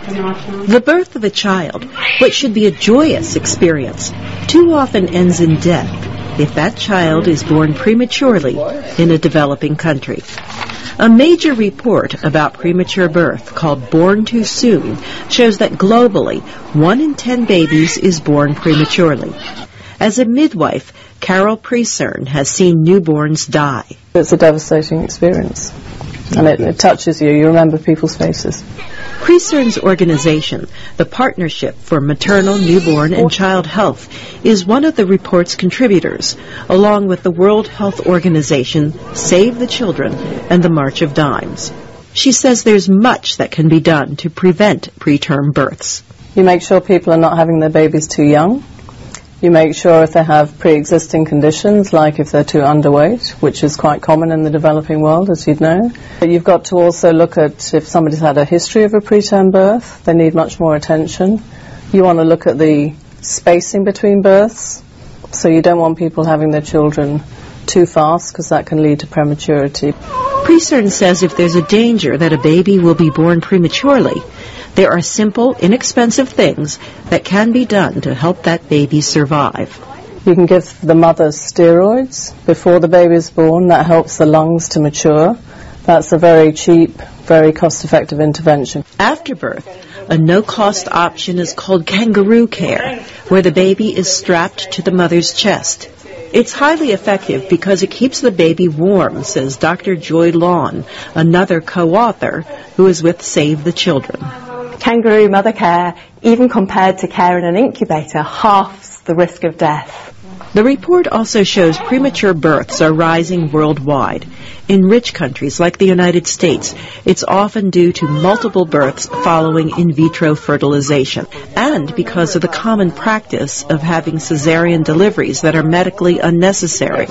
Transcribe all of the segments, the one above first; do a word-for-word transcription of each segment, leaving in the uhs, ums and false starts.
The birth of a child, what should be a joyous experience, too often ends in death if that child is born prematurely in a developing country. A major report about premature birth, called Born Too Soon, shows that globally, one in ten babies is born prematurely. As a midwife, Carol Priesern has seen newborns die. It's a devastating experience, and it, it touches you. You remember people's faces. Priesern's organization, the Partnership for Maternal, Newborn, and Child Health, is one of the report's contributors, along with the World Health Organization, Save the Children, and the March of Dimes. She says there's much that can be done to prevent preterm births. You make sure people are not having their babies too young. You make sure if they have pre-existing conditions, like if they're too underweight, which is quite common in the developing world, as you'd know. But you've got to also look at if somebody's had a history of a preterm birth, they need much more attention. You want to look at the spacing between births, so you don't want people having their children too fast, because that can lead to prematurity. Priesern says if there's a danger that a baby will be born prematurely, there are simple, inexpensive things that can be done to help that baby survive. You can give the mother steroids before the baby is born. That helps the lungs to mature. That's a very cheap, very cost-effective intervention. After birth, a no-cost option is called kangaroo care, where the baby is strapped to the mother's chest. It's highly effective because it keeps the baby warm, says Doctor Joy Lawn, another co-author who is with Save the Children. Kangaroo mother care, even compared to care in an incubator, halves the risk of death. The report also shows premature births are rising worldwide. In rich countries like the United States, it's often due to multiple births following in vitro fertilization, and because of the common practice of having cesarean deliveries that are medically unnecessary.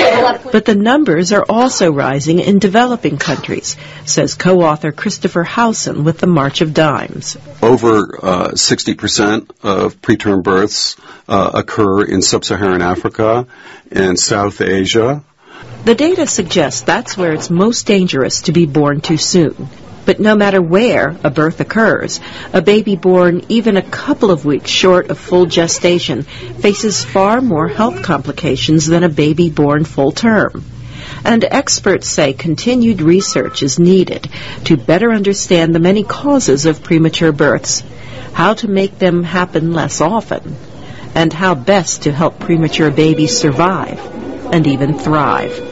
But the numbers are also rising in developing countries, says co-author Christopher Howson with the March of Dimes. Over uh, sixty percent of preterm births uh, occur in sub-Saharan Africa and South Asia. The data suggests that's where it's most dangerous to be born too soon. But no matter where a birth occurs, a baby born even a couple of weeks short of full gestation faces far more health complications than a baby born full term. And experts say continued research is needed to better understand the many causes of premature births, how to make them happen less often, and how best to help premature babies survive and even thrive.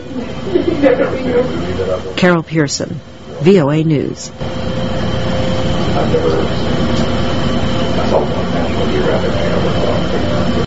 Carol Pearson, V O A News.